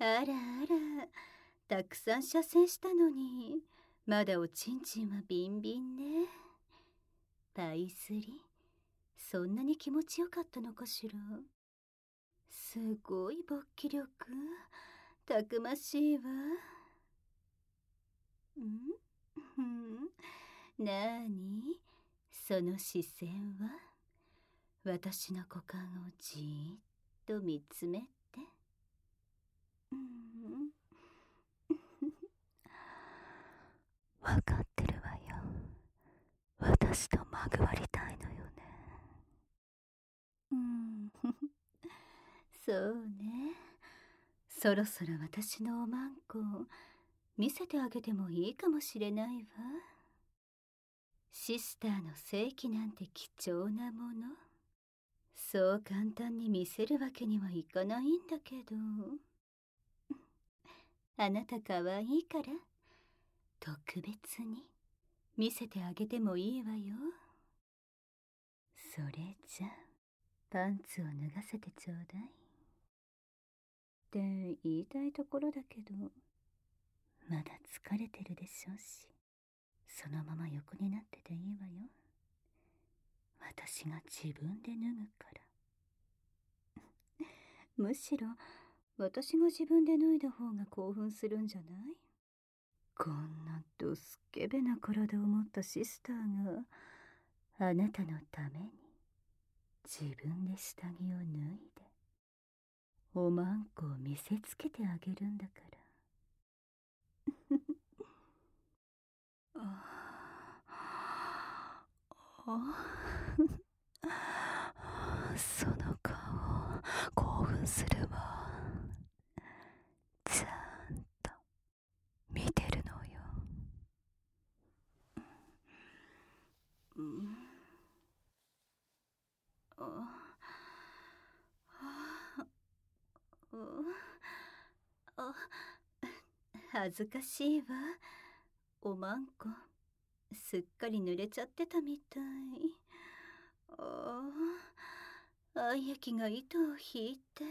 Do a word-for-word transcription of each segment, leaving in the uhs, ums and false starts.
あらあら、たくさん射精したのに、まだおちんちんはビンビンね。パイスリ、そんなに気持ちよかったのかしら。すごい勃起力、たくましいわ。んふん、なーに、その視線は。私の股間をじーっと見つめて。うんわかってるわよ。私とまぐわりたいのよね。 うんそうね。そろそろ私のおまんこを見せてあげてもいいかもしれないわ。シスターの正規なんて貴重なもの。そう簡単に見せるわけにはいかないんだけど。あなた可愛いから特別に見せてあげてもいいわよ。それじゃパンツを脱がせてちょうだいって言いたいところだけど、まだ疲れてるでしょうし、そのまま横になってていいわよ。私が自分で脱ぐからむしろ私が自分で脱いだ方が興奮するんじゃない？こんなドスケベな体を持ったシスターがあなたのために自分で下着を脱いでおまんこを見せつけてあげるんだからその顔興奮するわ。ちゃんと見てるのよ。 うんああ恥ずかしいわ。おまんこすっかり濡れちゃってたみたい。ああ愛液が糸を引いて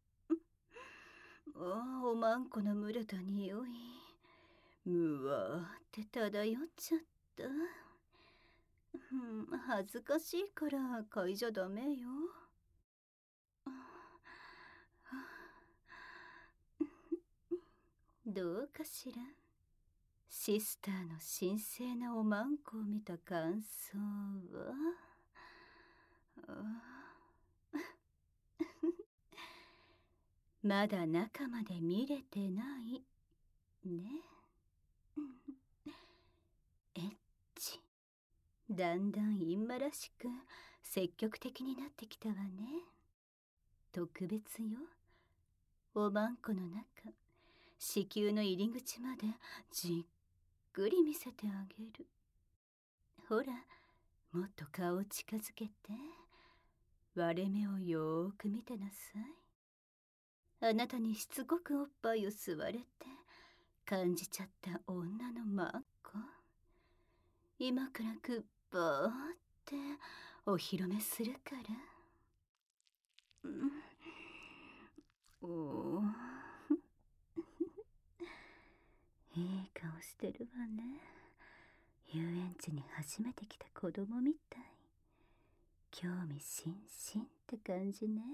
ああおまんこの蒸れた匂いむわーって漂っちゃった。うん、恥ずかしいから嗅いじゃダメよ。どうかしら。シスターの神聖なおまんこを見た感想は。まだ中まで見れてないね。エッチ。だんだんインマらしく積極的になってきたわね。特別よ。おまんこの中、子宮の入り口までじっくり見せてあげる。ほら、もっと顔を近づけて。割れ目をよーく見てなさい。あなたにしつこくおっぱいを吸われて感じちゃった女のマンコ。今からグッバーってお披露目するから。うんおーいい顔してるわね。遊園地に初めて来た子供みたい。興味津々って感じね。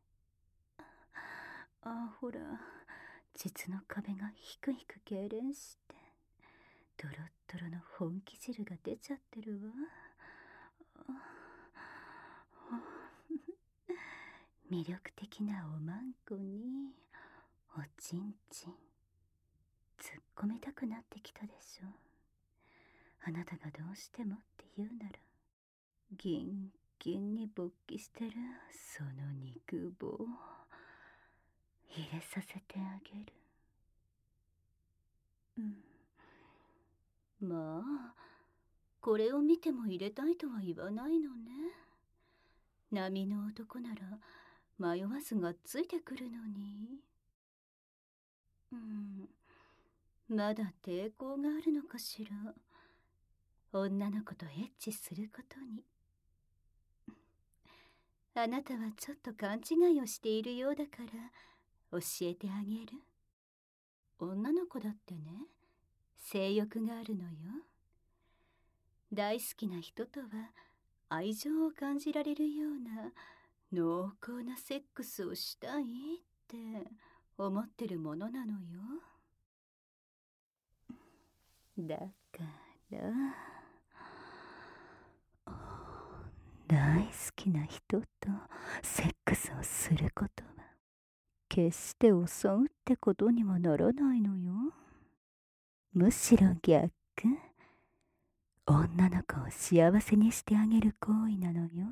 あ、ほら、膣の壁がひくひく痙攣してドロッドロの本気汁が出ちゃってるわ。魅力的なおまんこにおちんちん突っ込みたくなってきたでしょ。あなたがどうしてもって言うならギンギンに勃起してるその肉棒入れさせてあげる。うんまあこれを見ても入れたいとは言わないのね。波の男なら迷わずがっついてくるのに。うんまだ抵抗があるのかしら。女の子とエッチすることに。あなたはちょっと勘違いをしているようだから教えてあげる。 女の子だってね、性欲があるのよ。大好きな人とは愛情を感じられるような濃厚なセックスをしたいって思ってるものなのよ。だから大好きな人とセックスをすることは決して襲うってことにはならないのよ。むしろ逆、女の子を幸せにしてあげる行為なのよ。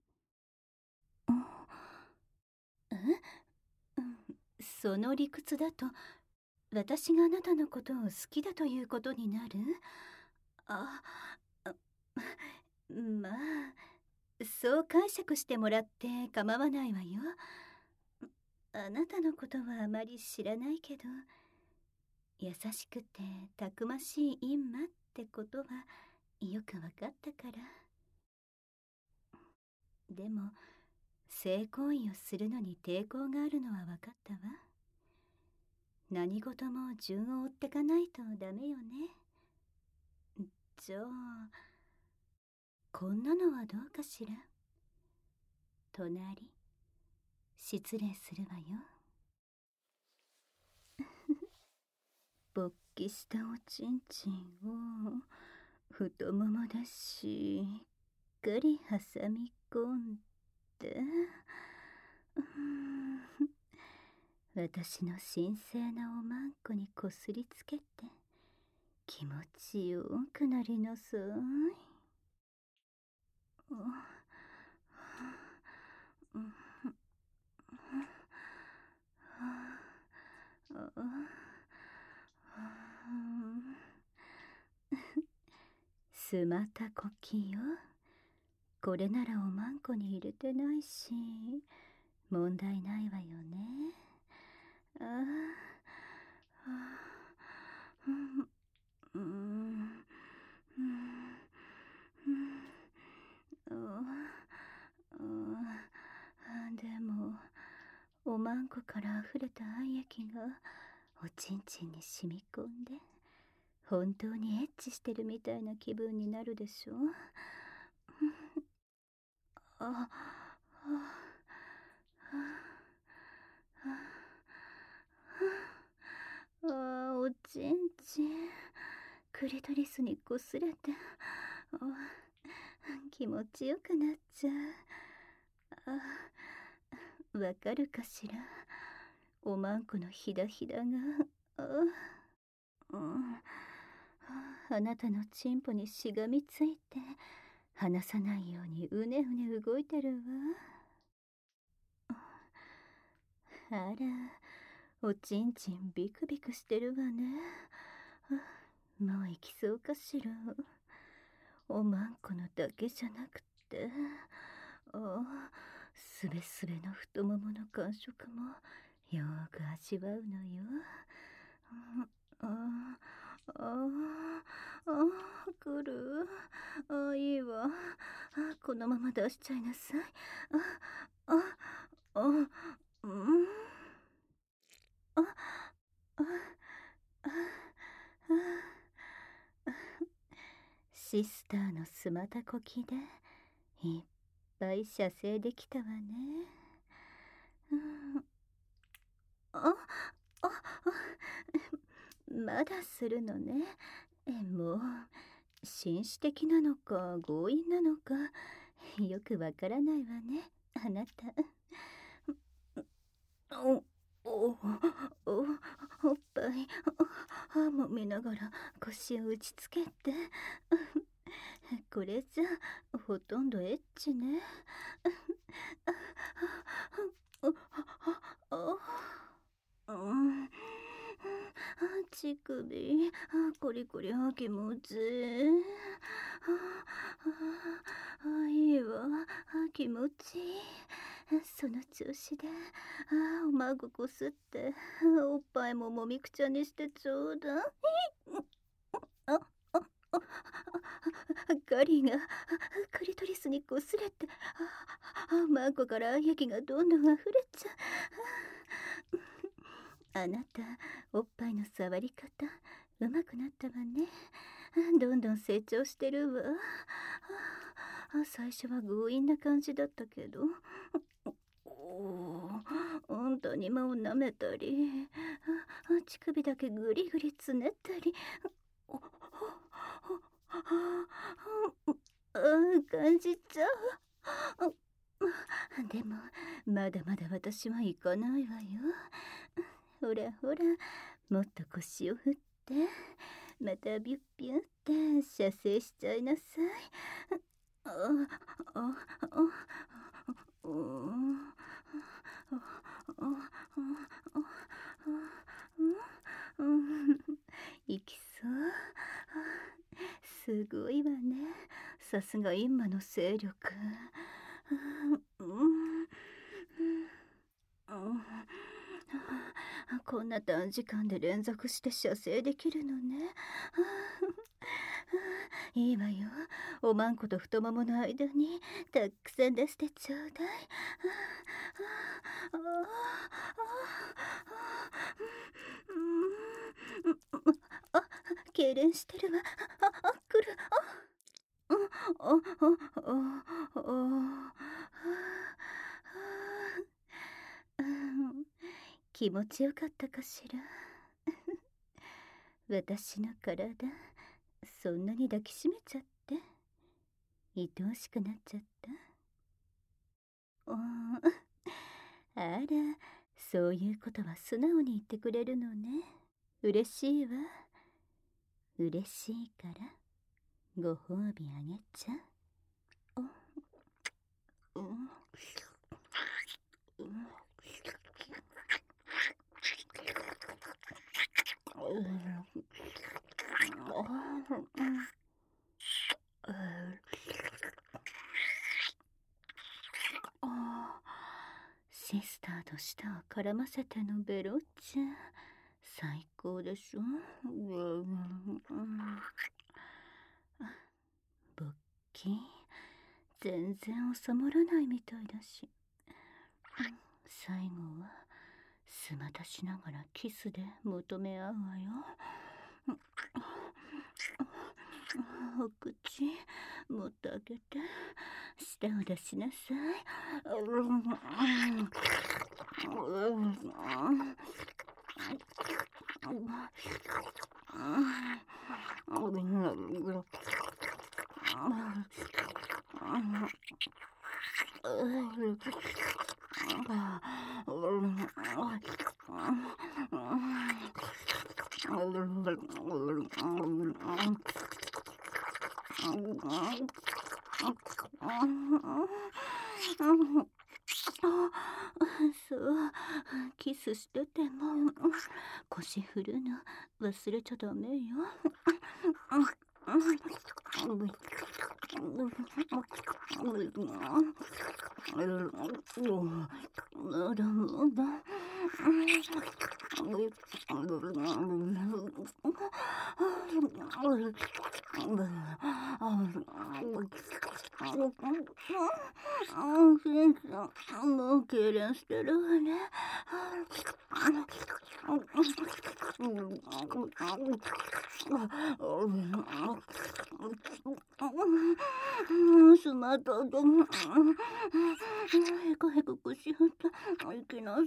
え、うん、その理屈だと私があなたのことを好きだということになる？あ、あまあそう解釈してもらって構わないわよ。あなたのことはあまり知らないけど、優しくてたくましい閻魔ってことはよくわかったから。でも性行為をするのに抵抗があるのはわかったわ。何事も順を追ってかないとダメよね。じゃあこんなのはどうかしら。隣、失礼するわよ。勃起したおちんちんを太ももでしっかり挟み込んで、うーん、私の神聖なおまんこにこすりつけて気持ちよくなりなさい。スマタコキよ。これならおまんこに入れてないし問題ないわよね。ああ、うん、うん、うん、でもおまんこから溢れた愛液がおちんちんに染み込んで本当にエッチしてるみたいな気分になるでしょ。あああ、おちんちんクリトリスにこすれて気持ちよくなっちゃう。あ、わかるかしら。おまんこのひだひだがあ、うん、あなたのチンポにしがみついて離さないようにうねうね動いてるわ。あら、おちんちんビクビクしてるわね。もう行きそうかしら。おまんこのだけじゃなくて、あ、すべすべの太ももの感触もよーく味わうのよ。ああ、ああ、来る。あ、いいわ。あ、このまま出しちゃいなさい。あ、あ、あ、うん。あ、あ、あ、あ、シスターのスマタコキでいっぱい射精できたわね。うん、あ、あ、あ、まだするのね。え、もう紳士的なのか強引なのかよくわからないわね、あなた。お、お、お、おっぱい歯も見ながら腰を打ちつけてこれじゃほとんどエッチね。うん、乳首コリコリ気持ちいい。あ、いいわ、気持ちいい。その調子であ、おまごこすっておっぱいももみくちゃにしてちょうだい。あ、あ、あ、ガリがクリトリスにこすれてあ、マンコから液がどんどん溢れちゃう。 あなた、おっぱいの触り方、うまくなったわね。どんどん成長してるわ。最初は強引な感じだったけど。おー、うんと庭を舐めたり、乳首だけグリグリつねったり。ああ、感じちゃう。でもまだまだ私は行かないわよ。ほらほら、もっと腰を振って、またビュッビュッって射精しちゃいなさい。あああいきそう。すごいわね、さすが今の勢力。こんな短時間で連続して射精できるのね。いいわよ、おまんこと太ももの間にたくさん出してちょうだい。あ、痙攣してるわ。あ、あ、来る。あ、あ、あ、あ、あ、気持ちよかったかしら。私の体、そんなに抱きしめちゃって愛おしくなっちゃった。おあら、そういうことは素直に言ってくれるのね。嬉しいわ。嬉しいからご褒美あげちゃう。うん、シスターと舌を絡ませてのベロッチェ、最高でしょ。勃起全然収まらないみたいだし、最後はすまたしながらキスで求め合うわよ。お口持ってあげて、舌を出しなさい。そう、キスしてても腰振るの忘れちゃダメよ。まだまだ。もう痙攣してるわね。スマートでへこへこ腰振って行きなさい。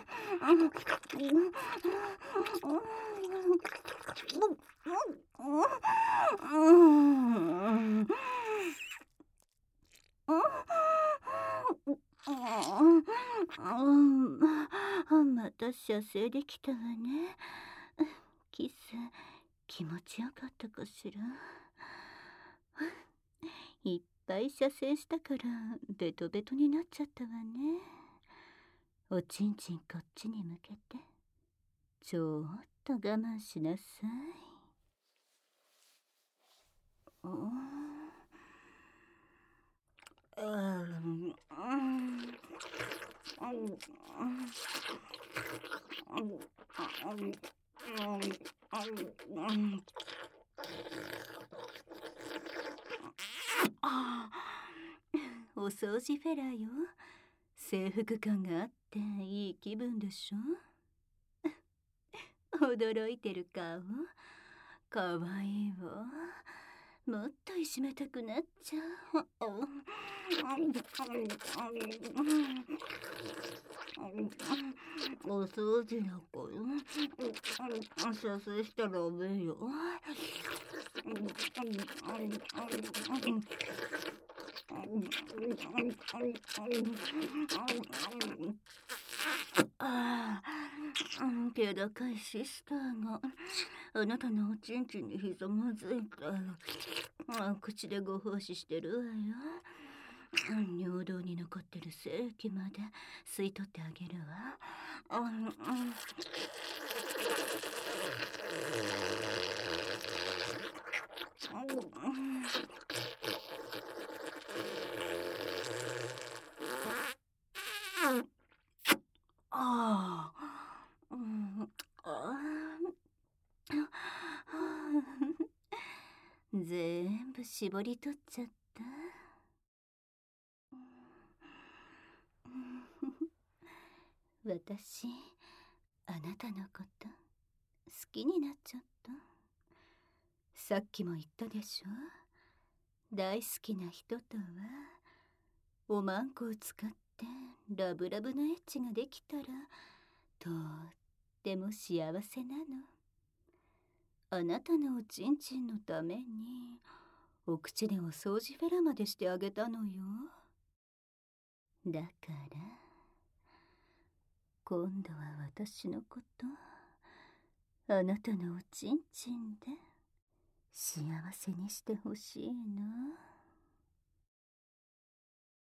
また射精できたわね。キス気持ちよかったかしら。いっぱい射精したからベトベトになっちゃったわね。おちんちんこっちに向けてちょっと我慢しなさい。お掃除フェラーよ。征服感があっていい気分でしょ。 驚いてる顔、かわいいわ。もっといじめたくなっちゃう。お掃除だから射精したらダメよ。ああ、気高いシスターがあなたのおちんちんにひざまずいたら、口でご奉仕してるわよ。尿道に残ってる精液まで吸い取ってあげるわ。ああ、うん、あ全部絞り取っちゃった。私、あなたのこと好きになっちゃった。さっきも言ったでしょ。大好きな人とはおまんこを使ってラブラブなエッチができたらとっても幸せなの。あなたのおちんちんのためにお口でお掃除フェラまでしてあげたのよ。だから今度は私のことあなたのおちんちんで幸せにしてほしいの。